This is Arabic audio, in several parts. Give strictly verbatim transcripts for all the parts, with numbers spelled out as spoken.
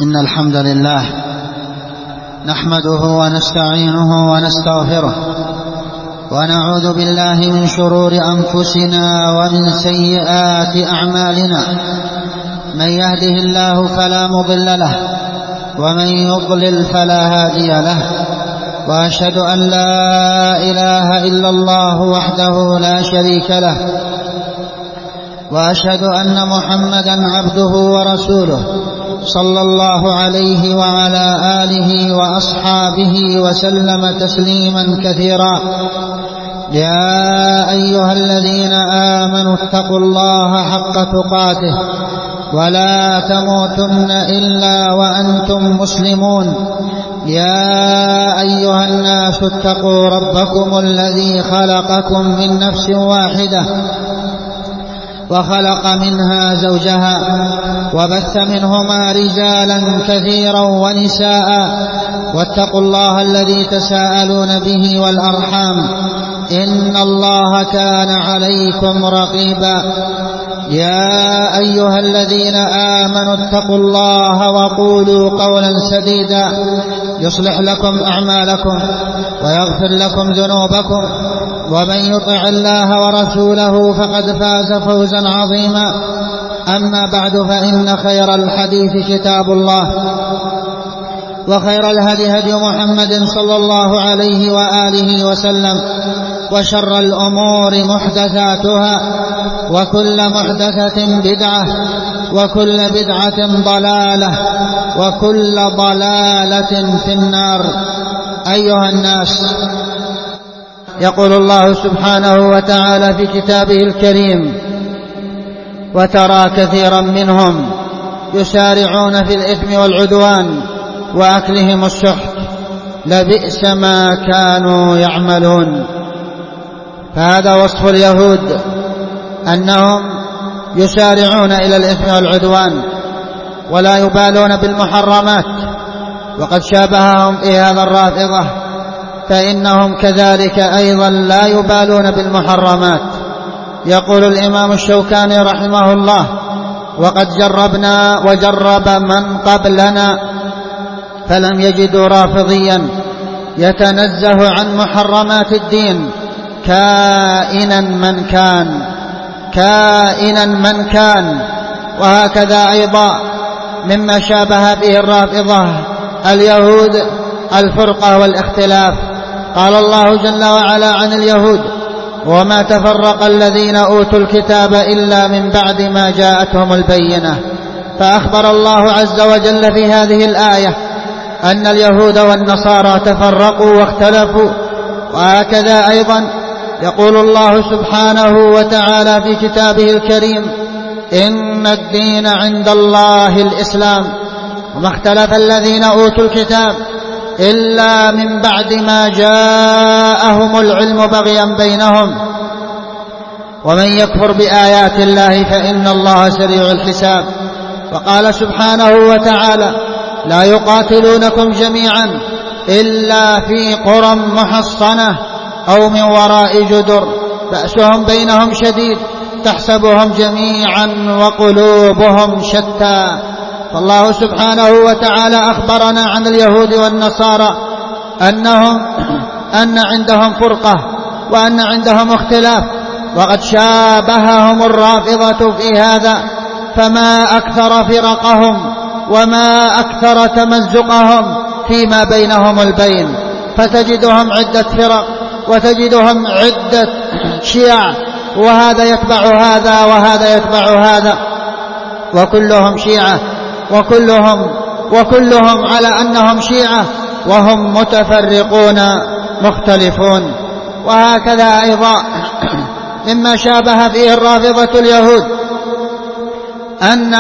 إن الحمد لله نحمده ونستعينه ونستغفره ونعوذ بالله من شرور أنفسنا ومن سيئات أعمالنا. من يهده الله فلا مضل له ومن يضلل فلا هادي له، وأشهد أن لا إله إلا الله وحده لا شريك له، وأشهد أن محمدا عبده ورسوله صلى الله عليه وعلى آله وأصحابه وسلم تسليما كثيرا. يا أيها الذين آمنوا اتقوا الله حق تقاته ولا تموتن إلا وأنتم مسلمون. يا أيها الناس اتقوا ربكم الذي خلقكم من نفس واحدة وخلق منها زوجها وبث منهما رجالا كثيرا ونساء، واتقوا الله الذي تساءلون به والأرحام إن الله كان عليكم رقيبا. يا أيها الذين آمنوا اتقوا الله وقولوا قولا سديدا يصلح لكم أعمالكم ويغفر لكم ذنوبكم، ومن يطع الله ورسوله فقد فاز فوزا عظيما. أما بعد، فإن خير الحديث كتاب الله، وخير الهدي هدي محمد صلى الله عليه وآله وسلم، وشر الأمور محدثاتها، وكل محدثة بدعة، وكل بدعة ضلالة، وكل ضلالة في النار. أيها الناس، يقول الله سبحانه وتعالى في كتابه الكريم: وترى كثيرا منهم يسارعون في الإثم والعدوان وأكلهم السحت لبئس ما كانوا يعملون. فهذا وصف اليهود، أنهم يسارعون إلى الإثم والعدوان ولا يبالون بالمحرمات، وقد شابههم في هذا الرافضة، فإنهم كذلك أيضا لا يبالون بالمحرمات. يقول الإمام الشوكاني رحمه الله: وقد جربنا وجرب من قبلنا فلم يجدوا رافضيا يتنزه عن محرمات الدين كائنا من كان كائنا من كان. وهكذا أيضا مما شابه به الرافضة اليهود الفرقة والاختلاف. قال الله جل وعلا عن اليهود: وما تفرق الذين أوتوا الكتاب إلا من بعد ما جاءتهم البينة. فأخبر الله عز وجل في هذه الآية أن اليهود والنصارى تفرقوا واختلفوا. وهكذا أيضا يقول الله سبحانه وتعالى في كتابه الكريم: إن الدين عند الله الإسلام، وما اختلف الذين أوتوا الكتاب إلا من بعد ما جاءهم العلم بغيا بينهم، ومن يكفر بآيات الله فإن الله سريع الحساب. وقال سبحانه وتعالى: لا يقاتلونكم جميعا إلا في قرى محصنة أو من وراء جدر بأسهم بينهم شديد تحسبهم جميعا وقلوبهم شتى. فالله سبحانه وتعالى أخبرنا عن اليهود والنصارى أنهم أن عندهم فرقة وأن عندهم اختلاف، وقد شابههم الرافضة في هذا. فما أكثر فرقهم وما أكثر تمزقهم فيما بينهم البين، فتجدهم عدة فرق وتجدهم عدة شيع، وهذا يتبع هذا وهذا يتبع هذا، وكلهم شيعة، وكلهم وكلهم على أنهم شيعة وهم متفرقون مختلفون. وهكذا أيضا مما شابه فيه الرافضة اليهود أن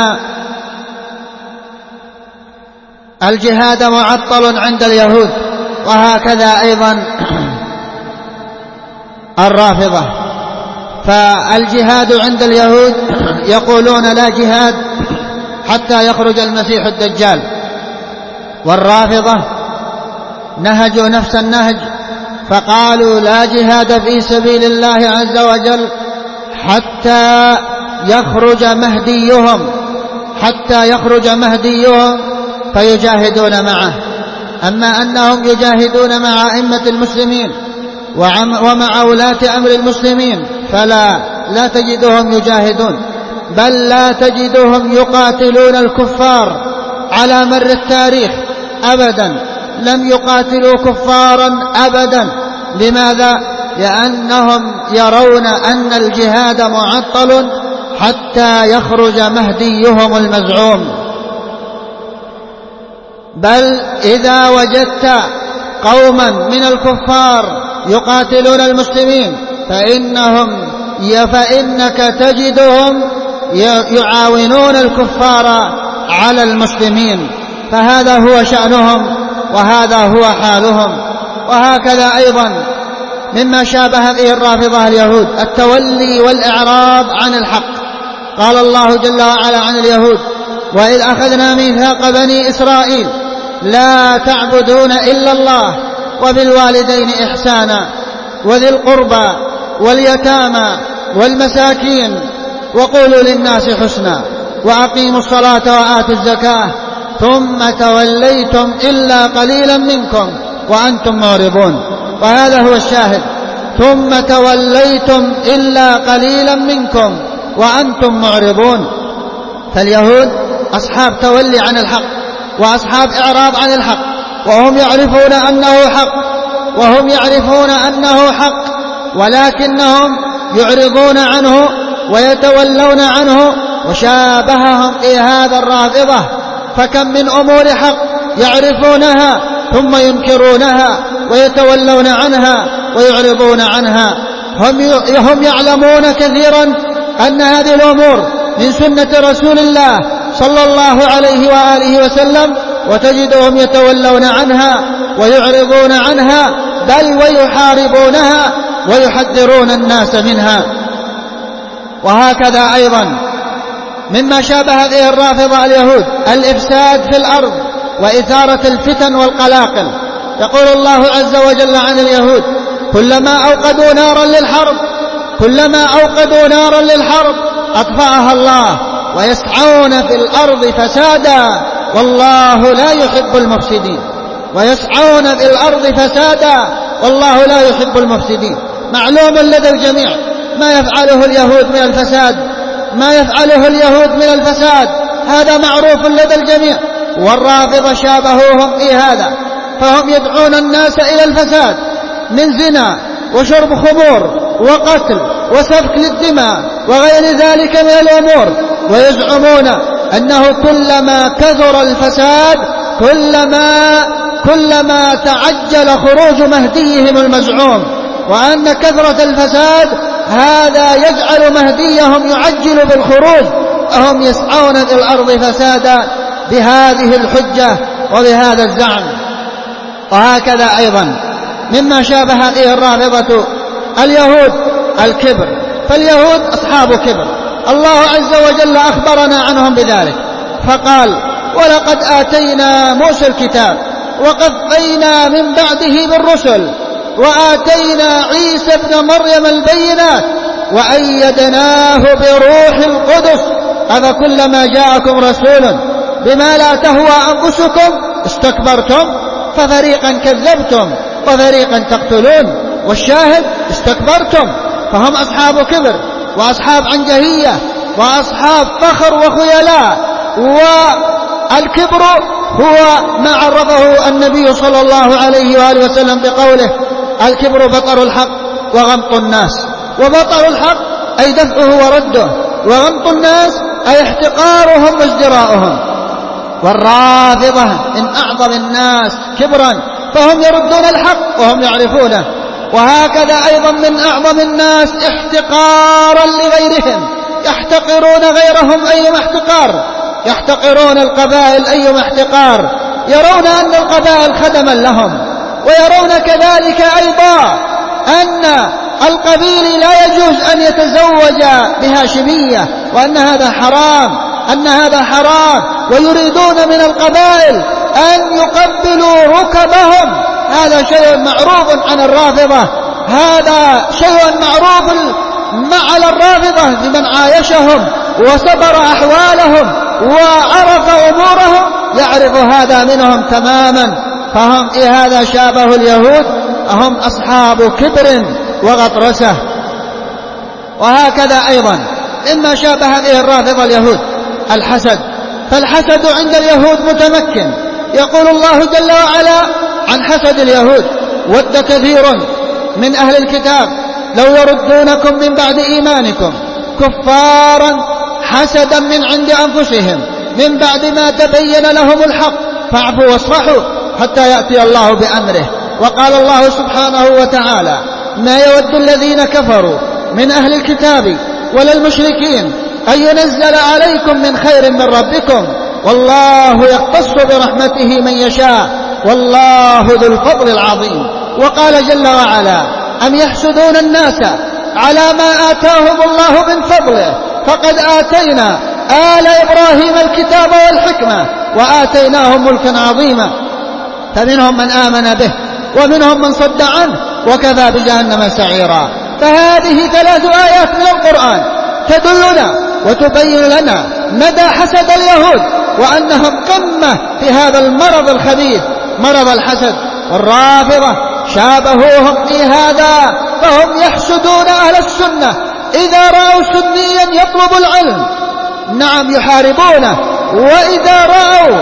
الجهاد معطل عند اليهود، وهكذا أيضا الرافضة. فالجهاد عند اليهود يقولون لا جهاد حتى يخرج المسيح الدجال، والرافضة نهجوا نفس النهج فقالوا لا جهاد في سبيل الله عز وجل حتى يخرج مهديهم حتى يخرج مهديهم فيجاهدون معه. أما أنهم يجاهدون مع أئمة المسلمين ومع ولاة أمر المسلمين فلا لا تجدهم يجاهدون، بل لا تجدهم يقاتلون الكفار على مر التاريخ أبدا، لم يقاتلوا كفارا أبدا. لماذا؟ لأنهم يرون أن الجهاد معطل حتى يخرج مهديهم المزعوم. بل إذا وجدت قوما من الكفار يقاتلون المسلمين فإنهم فإنك تجدهم يعاونون الكفار على المسلمين، فهذا هو شأنهم وهذا هو حالهم. وهكذا أيضا مما شابه به الرافضة اليهود التولي والإعراض عن الحق. قال الله جل وعلا عن اليهود: وإذ أخذنا ميثاق بني إسرائيل لا تعبدون إلا الله وبالوالدين إحسانا وذي القربى واليتامى والمساكين وقولوا للناس حسنا وأقيموا الصلاة وآتوا الزكاة ثم توليتم إلا قليلا منكم وأنتم معرضون. وهذا هو الشاهد: ثم توليتم إلا قليلا منكم وأنتم معرضون. فاليهود أصحاب تولي عن الحق وأصحاب إعراض عن الحق، وهم يعرفون أنه حق وهم يعرفون أنه حق ولكنهم يعرضون عنه ويتولون عنه. وشابههم في هذا الرافضة، فكم من أمور حق يعرفونها ثم ينكرونها ويتولون عنها ويعرضون عنها. هم يعلمون كثيرا أن هذه الأمور من سنة رسول الله صلى الله عليه وآله وسلم، وتجدهم يتولون عنها ويعرضون عنها، بل ويحاربونها ويحذرون الناس منها. وهكذا أيضا مما شابه به الرافضة اليهود الإفساد في الأرض وإثارة الفتن والقلاقل. يقول الله عز وجل عن اليهود: كلما أوقدوا نارا للحرب كلما أوقدوا نارا للحرب أطفأها الله ويسعون في الأرض فسادا والله لا يحب المفسدين. ويسعون في الأرض فسادا والله لا يحب المفسدين. معلوم لدى الجميع ما يفعله اليهود من الفساد ما يفعله اليهود من الفساد هذا معروف لدى الجميع. والرافضة شابهوهم في هذا، فهم يدعون الناس إلى الفساد من زنا وشرب خمور وقتل وسفك للدماء وغير ذلك من الأمور، ويزعمون أنه كلما كثر الفساد كلما كلما تعجل خروج مهديهم المزعوم، وأن كثرة الفساد هذا يجعل مهديهم يعجل بالخروج، وهم يسعون في الأرض فسادا بهذه الحجة وبهذا الزعم. وهكذا أيضا مما شابه به الرافضة اليهود الكبر. فاليهود أصحاب كبر، الله عز وجل أخبرنا عنهم بذلك فقال: ولقد آتينا موسى الكتاب وقفينا من بعده بالرسل وآتينا عيسى ابن مريم البينات وأيدناه بروح القدس أفكلما جاءكم رسول بما لا تهوى أنفسكم استكبرتم ففريقا كذبتم وفريقا تقتلون. والشاهد: استكبرتم. فهم أصحاب كبر وأصحاب عنجهية وأصحاب فخر وخيلاء. والكبر هو ما عرفه النبي صلى الله عليه وآله وسلم بقوله: الكبر بطر الحق وغمط الناس. وبطر الحق أي دفعه ورده، وغمط الناس أي احتقارهم وازدراؤهم. والرافضة من أعظم الناس كبرا، فهم يردون الحق وهم يعرفونه. وهكذا أيضا من أعظم الناس احتقارا لغيرهم، يحتقرون غيرهم أيما احتقار، يحتقرون القبائل أيما احتقار، يرون أن القبائل خدما لهم، ويرون كذلك أيضا أن القبيل لا يجوز أن يتزوج بهاشمية، وأن هذا حرام أن هذا حرام ويريدون من القبائل أن يقبلوا ركبهم. هذا شيء معروف عن الرافضة، هذا شيء معروف على الرافضة لمن عايشهم وصبر أحوالهم وعرف أمورهم، يعرف هذا منهم تماما، فهم في هذا شابه اليهود، هم أصحاب كبر وغطرسة. وهكذا أيضا مما شابه به الرافضة اليهود الحسد، فالحسد عند اليهود متمكن. يقول الله جل وعلا عن حسد اليهود: ود كثير من أهل الكتاب لو يردونكم من بعد إيمانكم كفارا حسدا من عند أنفسهم من بعد ما تبين لهم الحق فاعفوا واصفحوا حتى يأتي الله بأمره. وقال الله سبحانه وتعالى: ما يود الذين كفروا من أهل الكتاب ولا المشركين أن ينزل عليكم من خير من ربكم والله يختص برحمته من يشاء والله ذو الفضل العظيم. وقال جل وعلا: أم يحسدون الناس على ما آتاهم الله من فضله فقد آتينا آل إبراهيم الكتاب والحكمة وآتيناهم ملكا عظيما. فمنهم من آمن به ومنهم من صد عنه وكفى بجهنم سعيرا. فهذه ثلاث آيات من القرآن تدلنا وتبين لنا مدى حسد اليهود وأنهم قمة في هذا المرض الخبيث مرض الحسد. والرافضة شابهوهم في هذا، فهم يحسدون أهل السنة إذا رأوا سنيا يطلب العلم نعم يحاربونه، وإذا رأوا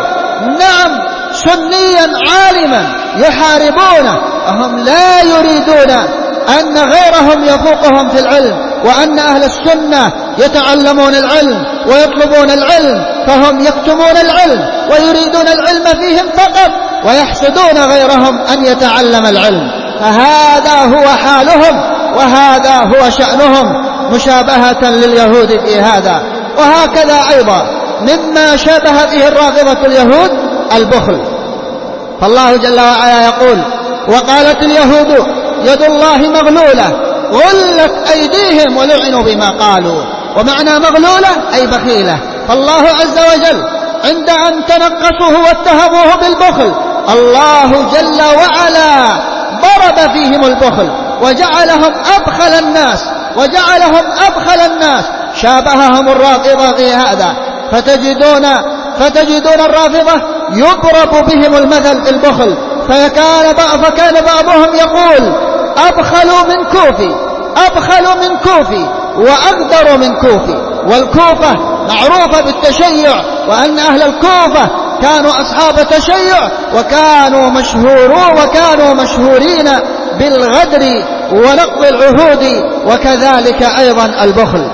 نعم سنيا عالما يحاربونه. هم لا يريدون أن غيرهم يفوقهم في العلم، وأن أهل السنة يتعلمون العلم ويطلبون العلم، فهم يكتمون العلم ويريدون العلم فيهم فقط، ويحسدون غيرهم أن يتعلم العلم. فهذا هو حالهم وهذا هو شأنهم مشابهة لليهود في هذا. وهكذا أيضا مما شابه به الرافضة اليهود البخل. فالله جل وعلا يقول: وقالت اليهود يد الله مغلولة غلت أيديهم ولعنوا بما قالوا. ومعنى مغلولة أي بخيلة. فالله عز وجل عند أن تنقصوه واتهموه بالبخل الله جل وعلا ضرب فيهم البخل وجعلهم أبخل الناس وجعلهم أبخل الناس. شابههم الرافضة في هذا، فتجدون فتجدون الرافضة يضرب بهم المثل في البخل، فكان فكان بعضهم يقول: أبخلوا من كوفي أبخلوا من كوفي وأغدروا من كوفي. والكوفة معروفة بالتشيع، وأن أهل الكوفة كانوا أصحاب تشيع وكانوا مشهورون وكانوا مشهورين بالغدر ونقض العهود، وكذلك أيضا البخل.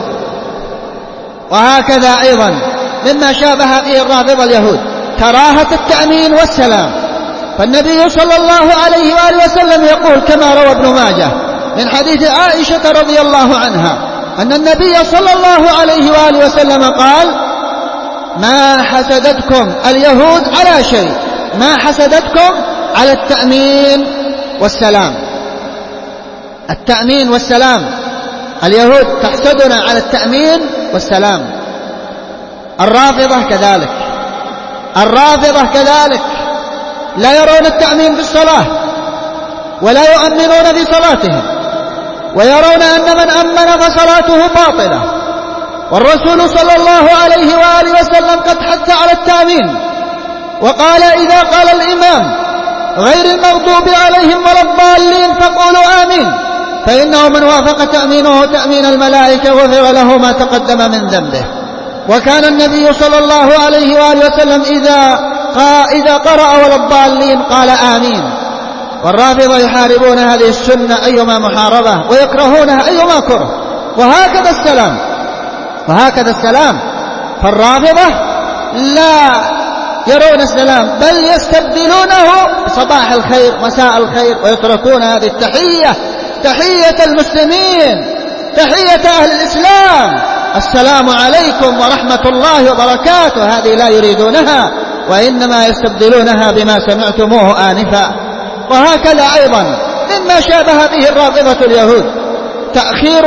وهكذا أيضا مما شابه فيه الرافضة اليهود كراهة التأمين والسلام. فالنبي صلى الله عليه وآله وسلم يقول كما روى ابن ماجه من حديث عائشة رضي الله عنها أن النبي صلى الله عليه وآله وسلم قال: ما حسدتكم اليهود على شيء، ما حسدتكم على التأمين والسلام. التأمين والسلام، اليهود تحسدنا على التأمين والسلام. الرافضة كذلك الرافضة كذلك لا يرون التأمين في الصلاة ولا يؤمنون في صلاتهم، ويرون أن من أمن فصلاته باطلة. والرسول صلى الله عليه وآله وسلم قد حث على التأمين وقال: إذا قال الإمام غير المغضوب عليهم ولا الضالين فقولوا آمين، فإنه من وافق تأمينه تأمين الملائكة غفر له ما تقدم من ذنبه. وكان النبي صلى الله عليه وآله وسلم إذا إذا قرأ ولا الضالين قال آمين. والرافضة يحاربون هذه السنة أيما محاربة ويكرهونها أيما كره. وهكذا السلام وهكذا السلام فالرافضة لا يرون السلام بل يستبدلونه بصباح الخير مساء الخير، ويتركون هذه التحية تحية المسلمين تحية أهل الإسلام: السلام عليكم ورحمة الله وبركاته. هذه لا يريدونها وإنما يستبدلونها بما سمعتموه آنفا. وهكذا أيضا مما شابه به الرافضة اليهود تأخير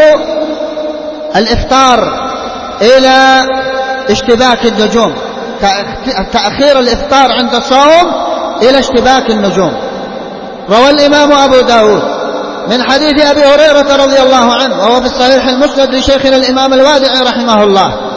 الإفطار إلى اشتباك النجوم، تأخير الإفطار عند الصوم إلى اشتباك النجوم. روى الإمام أبو داود من حديث أبي هريرة رضي الله عنه وهو في الصحيح المسند لشيخنا الإمام الوادعي رحمه الله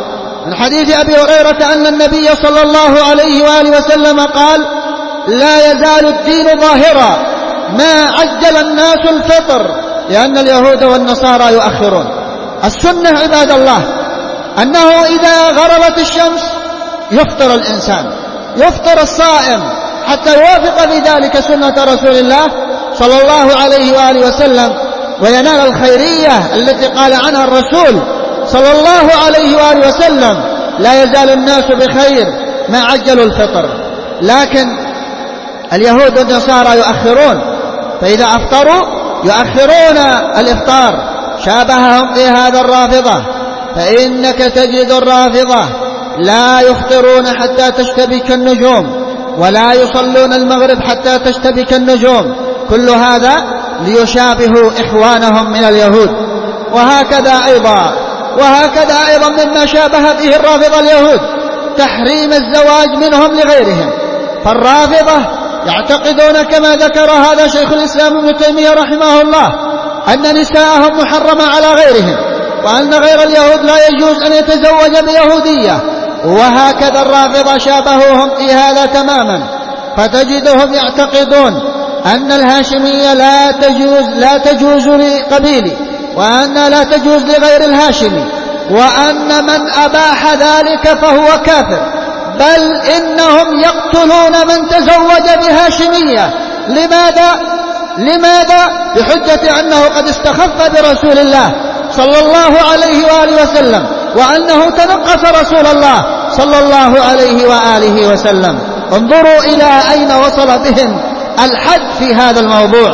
من حديث أبي هريرة أن النبي صلى الله عليه وآله وسلم قال: لا يزال الدين ظاهرا ما عجل الناس الفطر، لأن اليهود والنصارى يؤخرون. السنة عباد الله أنه إذا غربت الشمس يفطر الإنسان، يفطر الصائم حتى يوافق في ذلك سنة رسول الله صلى الله عليه وآله وسلم وينال الخيرية التي قال عنها الرسول صلى الله عليه وآله وسلم: لا يزال الناس بخير ما عجلوا الفطر. لكن اليهود والنصارى يؤخرون، فإذا أفطروا يؤخرون الإفطار. شابههم في هذا الرافضة، فإنك تجد الرافضة لا يفطرون حتى تشتبك النجوم، ولا يصلون المغرب حتى تشتبك النجوم، كل هذا ليشابهوا إخوانهم من اليهود. وهكذا أيضا وهكذا أيضا مما شابه فيه الرافضة اليهود تحريم الزواج منهم لغيرهم. فالرافضة يعتقدون كما ذكر هذا شيخ الإسلام ابن تيمية رحمه الله أن نساءهم محرمة على غيرهم، وأن غير اليهود لا يجوز أن يتزوج بيهودية. وهكذا الرافضة شابهوهم في هذا تماما، فتجدهم يعتقدون أن الهاشمية لا تجوز لا تجوز لقبيلي، وأن لا تجوز لغير الهاشمي، وأن من أباح ذلك فهو كافر، بل إنهم يقتلون من تزوج بهاشمية. لماذا؟ لماذا؟ بحجة أنه قد استخف برسول الله صلى الله عليه وآله وسلم، وأنه تنقص رسول الله صلى الله عليه وآله وسلم. انظروا إلى أين وصل بهم الحد في هذا الموضوع.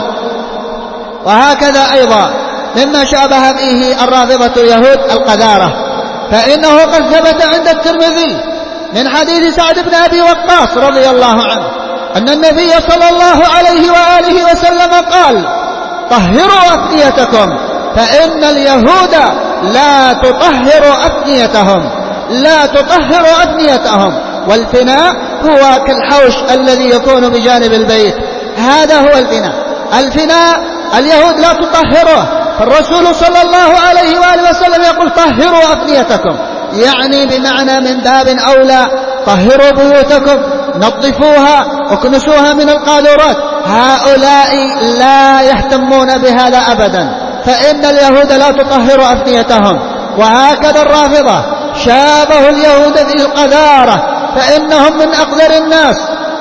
وهكذا أيضا مما شابه فيه الرافضة اليهود القذارة، فإنه قد ثبت عند الترمذي من حديث سعد بن أبي وقاص رضي الله عنه أن النبي صلى الله عليه وآله وسلم قال: طهروا أفنيتكم، فإن اليهود لا تطهر أفنيتهم لا تطهر أفنيتهم والفناء هو كالحوش الذي يكون بجانب البيت، هذا هو الفناء. الفناء اليهود لا تطهره، فالرسول صلى الله عليه وآله وسلم يقول: طهروا أفنيتكم، يعني بمعنى من باب أولى طهروا بيوتكم، نظفوها وكنسوها من القاذورات. هؤلاء لا يهتمون بهذا أبدا، فإن اليهود لا تطهر أفنيتهم. وهكذا الرافضة شابه اليهود في القذارة، فإنهم من أقذر الناس.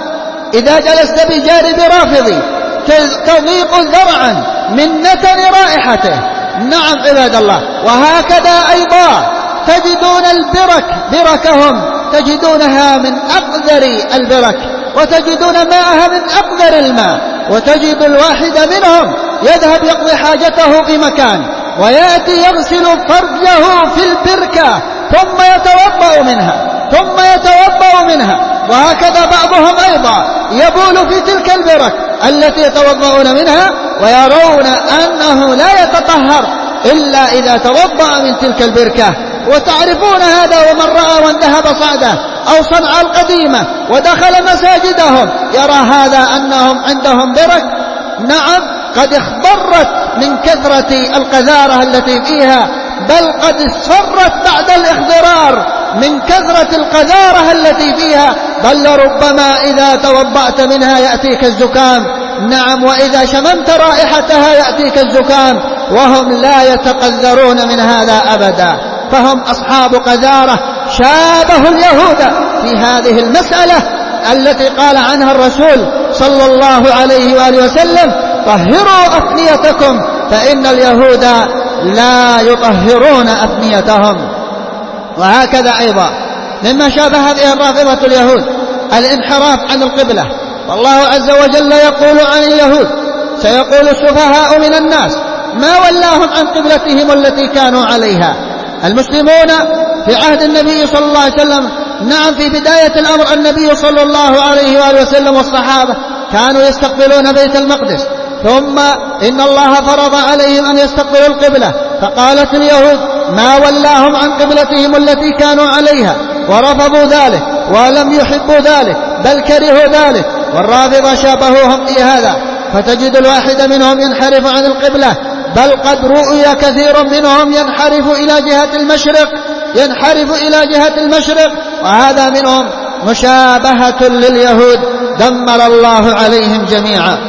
إذا جلست بجانب رافضي تضيق ذرعا من نتن رائحته. نعم عباد الله. وهكذا أيضا تجدون البرك، بركهم تجدونها من أقذر البرك، وتجدون ماءها من أقذر الماء، وتجد الواحد منهم يذهب يقضي حاجته في مكان ويأتي يغسل فرجه في البركة ثم يتوضأ منها ثم يتوضأ منها وهكذا بعضهم أيضا يبول في تلك البرك التي يتوضأون منها، ويرون أنه لا يتطهر إلا إذا توضأ من تلك البركة. وتعرفون هذا، ومن رأى وان ذهب صعده أو صنعاء القديمة ودخل مساجدهم يرى هذا أنهم عندهم برك، نعم قد اخضرت من كثرة القذارة التي فيها، بل قد اصفرت بعد الاخضرار من كثرة القذارة التي فيها، بل ربما إذا توضأت منها يأتيك الزكام. نعم، وإذا شممت رائحتها يأتيك الزكام، وهم لا يتقذرون من هذا أبدا، فهم أصحاب قذارة شابه اليهود في هذه المسألة التي قال عنها الرسول صلى الله عليه وآله وسلم: طهروا أفنيتكم، فإن اليهود لا يطهرون أفنيتهم. وهكذا أيضا مما شابه هذه الرافضة اليهود الانحراف عن القبلة. والله عز وجل يقول عن اليهود: سيقول السفهاء من الناس ما ولاهم عن قبلتهم التي كانوا عليها. المسلمون في عهد النبي صلى الله عليه وسلم، نعم في بداية الأمر النبي صلى الله عليه وآله وسلم والصحابة كانوا يستقبلون بيت المقدس، ثم إن الله فرض عليهم أن يستقبلوا القبلة، فقالت اليهود ما ولاهم عن قبلتهم التي كانوا عليها، ورفضوا ذلك ولم يحبوا ذلك بل كرهوا ذلك. والرافضة شابهوهم في هذا، فتجد الواحد منهم ينحرف عن القبلة، بل قد رؤي كثير منهم ينحرف إلى جهة المشرق، ينحرف إلى جهة المشرق، وهذا منهم مشابهة لليهود دمر الله عليهم جميعا.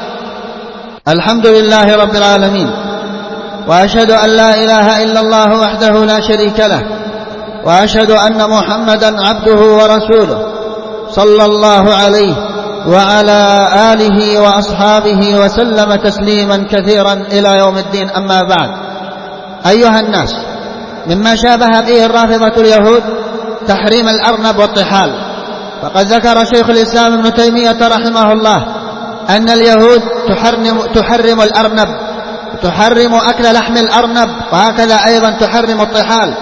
الحمد لله رب العالمين، وأشهد أن لا إله إلا الله وحده لا شريك له، وأشهد أن محمدا عبده ورسوله صلى الله عليه وعلى آله وأصحابه وسلم تسليما كثيرا إلى يوم الدين. أما بعد، أيها الناس، مما شابه به الرافضة اليهود تحريم الأرنب والطحال. فقد ذكر شيخ الإسلام ابن تيمية رحمه الله أن اليهود تحرم, تحرم الأرنب، تحرم أكل لحم الأرنب، وهكذا أيضا تحرم الطحال.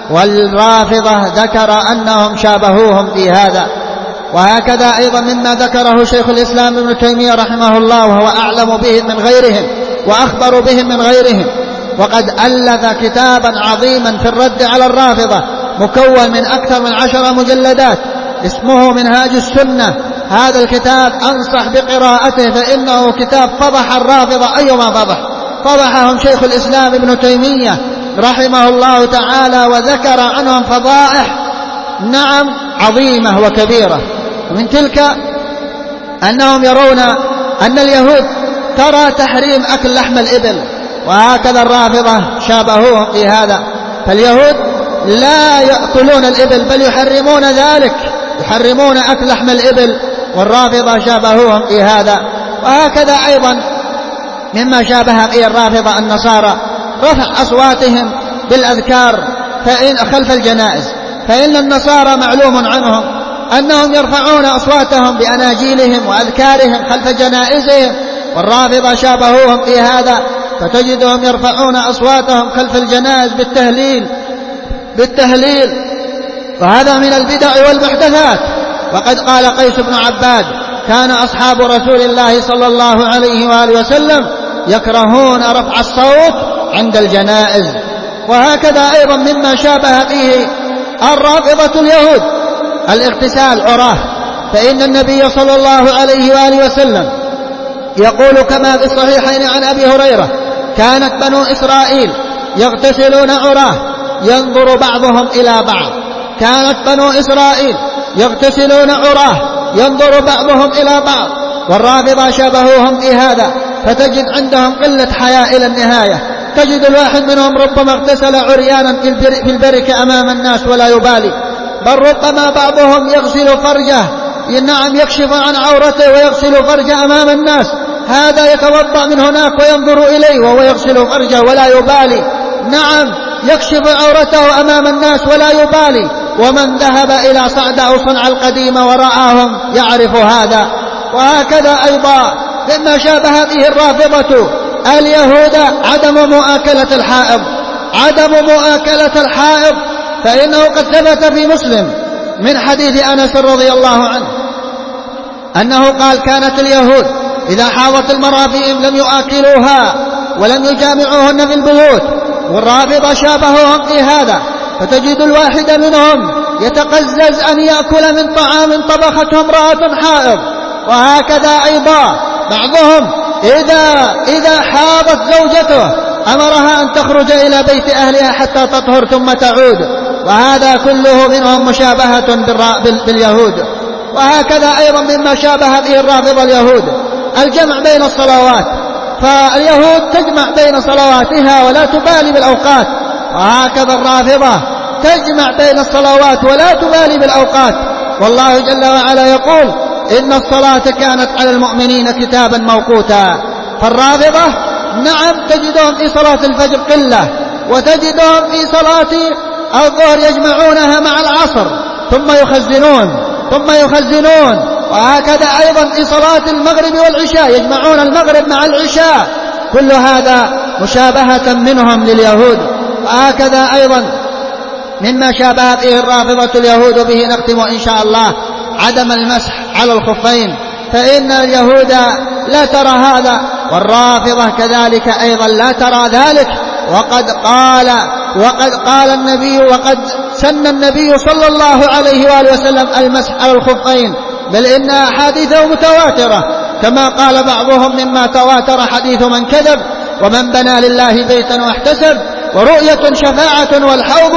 والرافضة ذكر أنهم شابهوهم في هذا. وهكذا أيضا مما ذكره شيخ الإسلام ابن تيمية رحمه الله، وهو أعلم بهم من غيرهم وأخبر بهم من غيرهم، وقد ألف كتابا عظيما في الرد على الرافضة مكون من أكثر من عشر مجلدات اسمه منهاج السنة. هذا الكتاب أنصح بقراءته، فإنه كتاب فضح الرافضة أيما فضح، فضحهم شيخ الإسلام ابن تيمية رحمه الله تعالى، وذكر عنهم فضائح نعم عظيمة وكبيرة. ومن تلك أنهم يرون أن اليهود ترى تحريم أكل لحم الإبل، وهكذا الرافضة شابهوهم في هذا. فاليهود لا يأكلون الإبل بل يحرمون ذلك، يحرمون أكل لحم الإبل، والرافضة شابهوهم في هذا. وهكذا أيضا مما شابه به الرافضة النصارى رفع أصواتهم بالأذكار فإن خلف الجنائز. فإن النصارى معلوم عنهم أنهم يرفعون أصواتهم بأناجيلهم وأذكارهم خلف جنائزهم، والرافضة شابهوهم في هذا، فتجدهم يرفعون أصواتهم خلف الجنائز بالتهليل بالتهليل وهذا من البدع والمحدثات. وقد قال قيس بن عباد: كان أصحاب رسول الله صلى الله عليه وآله وسلم يكرهون رفع الصوت عند الجنائز. وهكذا أيضا مما شابه به الرافضة اليهود الاغتسال عراه. فإن النبي صلى الله عليه وآله وسلم يقول كما في الصحيحين عن أبي هريرة: كانت بنو إسرائيل يغتسلون عراه ينظر بعضهم إلى بعض. كانت بنو إسرائيل يغتسلون عراه ينظر بعضهم إلى بعض. والرافضة شبهوهم في هذا، فتجد عندهم قلة حياء إلى النهاية. تجد الواحد منهم ربما اغتسل عريانا في البركة أمام الناس ولا يبالي، بل ربما بعضهم يغسل فرجه، نعم يكشف عن عورته ويغسل فرجه أمام الناس، هذا يتوضأ من هناك وينظر إليه وهو يغسل فرجه ولا يبالي، نعم يكشف عورته أمام الناس ولا يبالي. ومن ذهب إلى صعد أو صنع القديم ورآهم يعرف هذا. وهكذا أيضا مما شابه به الرافضة اليهود عدم مؤاكلة الحائض، عدم مؤاكلة الحائض. فإنه قد ثبت في مسلم من حديث أنس رضي الله عنه أنه قال: كانت اليهود إذا حاضت المرأة فيهم لم يؤاكلوها ولم يجامعوهن في البيوت. والرافضة شابهوهم في هذا، فتجد الواحد منهم يتقزز أن يأكل من طعام طبخته امرأة حائض. وهكذا أيضا بعضهم إذا, إذا حاضت زوجته أمرها أن تخرج إلى بيت أهلها حتى تطهر ثم تعود. وهذا كله منهم مشابهة باليهود. وهكذا أيضا مما شابه به الرافضة اليهود الجمع بين الصلوات. فاليهود تجمع بين صلواتها ولا تبالي بالأوقات، وهكذا الرافضة تجمع بين الصلوات ولا تبالي بالأوقات. والله جل وعلا يقول: إن الصلاة كانت على المؤمنين كتابا موقوتا. فالرافضة نعم تجدهم في صلاة الفجر قلة، وتجدهم في صلاة الظهر يجمعونها مع العصر ثم يخزنون ثم يخزنون وهكذا أيضا في صلاة المغرب والعشاء يجمعون المغرب مع العشاء. كل هذا مشابهة منهم لليهود. وهكذا أيضا مما شابه به الرافضة اليهود، به نختم إن شاء الله، عدم المسح على الخفين. فإن اليهود لا ترى هذا، والرافضة كذلك أيضا لا ترى ذلك. وقد قال وقد قال النبي وقد سن النبي صلى الله عليه وآله وسلم المسح على الخفين، بل إن أحاديثه متواترة، كما قال بعضهم: مما تواتر حديث من كذب، ومن بنى لله بيتا واحتسب، ورؤية شفاعة والحوض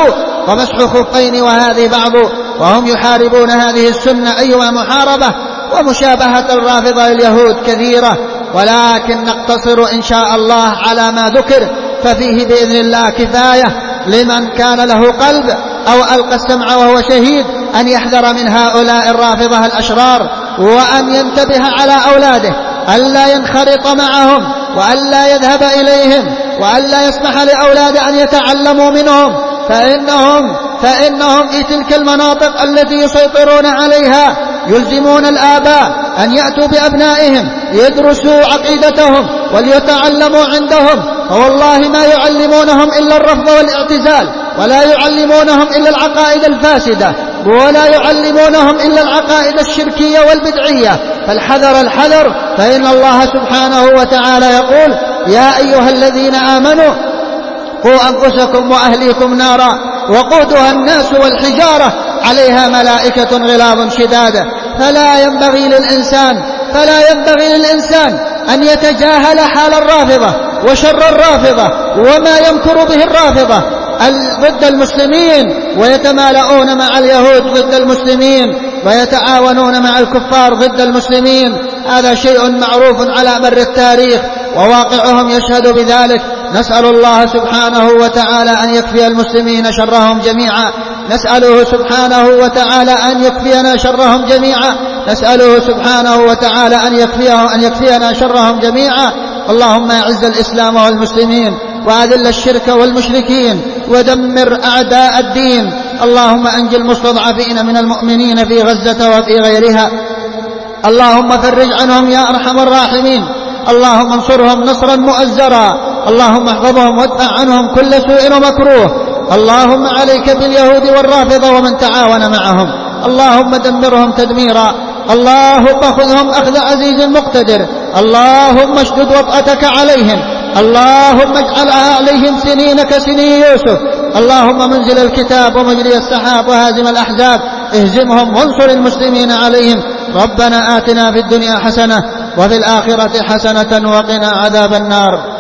ومسح خفين وهذه بعض، وهم يحاربون هذه السنة أيما محاربة. ومشابهة الرافضة لليهود كثيرة، ولكن نقتصر إن شاء الله على ما ذكر، ففيه بإذن الله كفاية لمن كان له قلب أو ألقى السمع وهو شهيد أن يحذر من هؤلاء الرافضة الأشرار، وأن ينتبه على أولاده ألا ينخرط معهم، وألا يذهب إليهم، وألا يسمح لأولاده أن يتعلموا منهم، فإنهم, فإنهم في تلك المناطق التي يسيطرون عليها يلزمون الآباء أن يأتوا بأبنائهم يدرسوا عقيدتهم وليتعلموا عندهم، فوالله ما يعلمونهم إلا الرفض والاعتزال، ولا يعلمونهم إلا العقائد الفاسدة، ولا يعلمونهم إلا العقائد الشركية والبدعية. فالحذر الحذر، فإن الله سبحانه وتعالى يقول: يا أيها الذين آمنوا قوا أنفسكم وأهليكم نارا وقودها الناس والحجارة عليها ملائكة غلاظ شداد. فلا ينبغي للإنسان فلا ينبغي للإنسان أن يتجاهل حال الرافضة وشر الرافضة وما يمكر به الرافضة ضد المسلمين، ويتمالؤون مع اليهود ضد المسلمين، ويتعاونون مع الكفار ضد المسلمين. هذا شيء معروف على مر التاريخ، وواقعهم يشهد بذلك. نسأل الله سبحانه وتعالى أن يكفي المسلمين شرهم جميعا، نسأله سبحانه وتعالى أن يكفينا شرهم جميعا، نسأله سبحانه وتعالى أن يكفيه أن يكفينا شرهم جميعا. اللهم أعز الإسلام والمسلمين، وأذل الشرك والمشركين، ودمر أعداء الدين. اللهم أنجِ المستضعفين من المؤمنين في غزة وفي غيرها. اللهم فرج عنهم يا أرحم الراحمين. اللهم انصرهم نصرا مؤزرا. اللهم احفظهم وادفع عنهم كل سوء ومكروه. اللهم عليك باليهود والرافضة ومن تعاون معهم. اللهم دمرهم تدميرا. اللهم خذهم أخذ عزيز مقتدر. اللهم اشدد وطأتك عليهم. اللهم اجعلها عليهم سنين كسني يوسف. اللهم منزل الكتاب ومجري السحاب وهازم الأحزاب اهزمهم وانصر المسلمين عليهم. ربنا آتنا في الدنيا حسنة وفي الآخرة حسنة وقنا عذاب النار.